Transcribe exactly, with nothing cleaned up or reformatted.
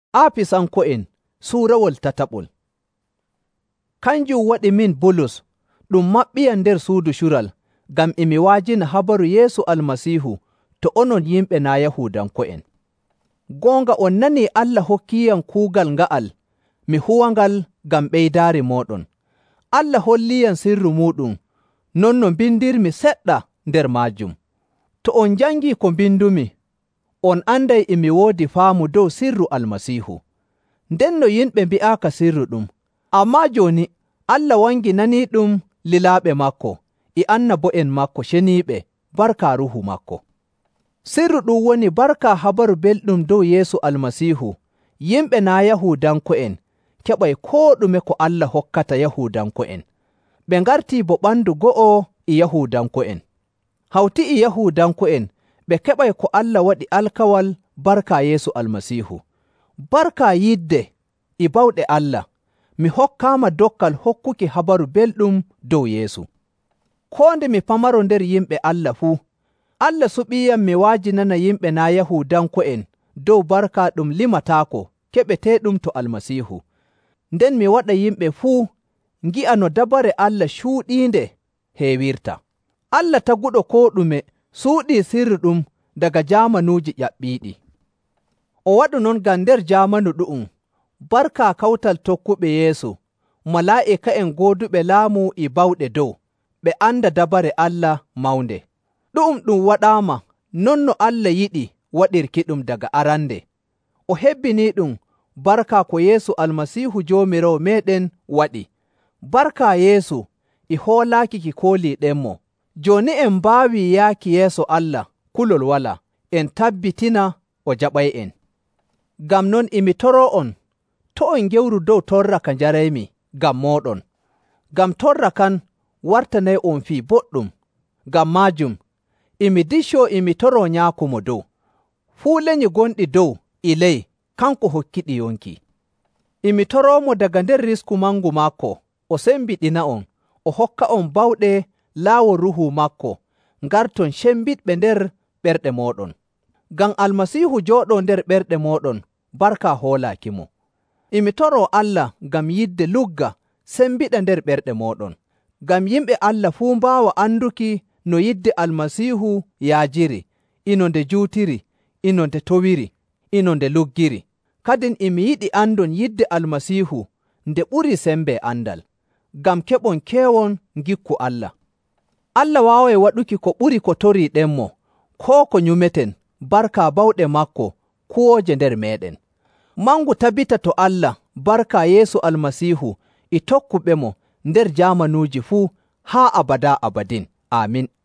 Aafisanko'en suurawol tataɓol. Kanjum waɗi min Bulus ɗum maɓɓiya nder suudu cural ngam emi waajina habaru Yeesu Almasiihu to onon yimɓe naa Yahuudanko'en. Goonga on nanii Allah hokkiyam kuugal nga'al mi huwangal ngam ɓeydaari mooɗon. Allah holliyam sirru muuɗum non no mbindirmi seɗɗa nder maajum. To on njangii ko mbindumi, on anday emi woodi faamu dow sirru Almasiihu. Nden no yimɓe mbi'aaka sirru ɗum, ammaa jooni Allah wanginanii ɗum lilaaɓe makko e annabo'en makko ceniiɓe barka Ruuhu makko. Sirru ɗum woni barka habaru belɗum dow Yeesu Almasiihu yimɓe naa Yahuudanko'en keɓay koo ɗume ko Allah hokkata Yahuudanko'en. Ɓe ngartii bo ɓandu go'o e Yahuudanko'en. Hawti e Yahuudanko'en ɓe keɓay ko Allah waɗi alkawal barka Yeesu Almasiihu. Barka yidde e bawɗe Allah, mi hokkaama dokkal hokkuki habaru belɗum dow Yeesu. Koo nde mi pamaro nder yimɓe Allah fuu, Allah suɓiiyam mi waajinana yimɓe naa Yahuudanko'en dow barka ɗum limataako keɓeteeɗum to Almasiihu. Nden mi waɗa yimɓe fuu ngi'a no dabare Allah cuuɗiinde heewirta. Allah taguɗo koo ɗume suuɗii sirru ɗum daga jaamanuuji ƴaɓɓiiɗi. O waɗu non ngam nder jaamanu ɗu'um, barka kawtal tokkuɓe Yeesu, malaa'ika'en gooduɓe laamu e bawɗe dow, ɓe anda dabare Allah mawnde. Ɗu'um ɗum waɗaama non no Allah yiɗi waɗirki ɗum daga arande. O hebbinii ɗum barka ko Yeesu Almasiihu Joomiraawo meeɗen waɗi. Barka Yeesu e hoolaaki ki kooliiɗenmo. Jooni en mbaawi yaaki yeeso Allah kulol walaa, en tabbitina o jaɓay'en. Ngam non emi toroo on, to on ngewru dow torra ka njaraymi ngam mooɗon. Ngam torra kan wartanay on fii boɗɗum. Ngam maajum, emi diccoo emi toroo Nyaako mo dow. Fuu lenyi gonɗi dow e ley kanko hokkiɗi yonki. Emi toroomo daga nder risku mangu maako, o sembiɗina on, o hokka on bawɗe laawol Ruuhu makko, ngarton cembiɗɓe nder ɓerɗe mooɗon. Ngam Almasiihu jooɗoo nder ɓerɗe mooɗon, barka hoolaaki mo. Emi toroo Allah ngam yidde lugga sembiɗa nder ɓerɗe mooɗon, ngam yimɓe Allah fuu mbaawa anduki no yidde Almasiihu yaajiri, ino nde juutiri, ino nde towiri, ino nde luggiri. Kadin emi yiɗi andon yidde Almasiihu nde ɓuri sembe andal, ngam keɓon keewon ngikku Allah. Allah waaway waɗuki ko ɓuri ko toriiɗenmo, koo ko nyumeten, barka bawɗe makko kuwooje nder meeɗen. Mangu tabbita to Allah barka Yeesu Almasiihu e tokkuɓe mo nder jaamanuuji fuu haa abada abadin. Aamin.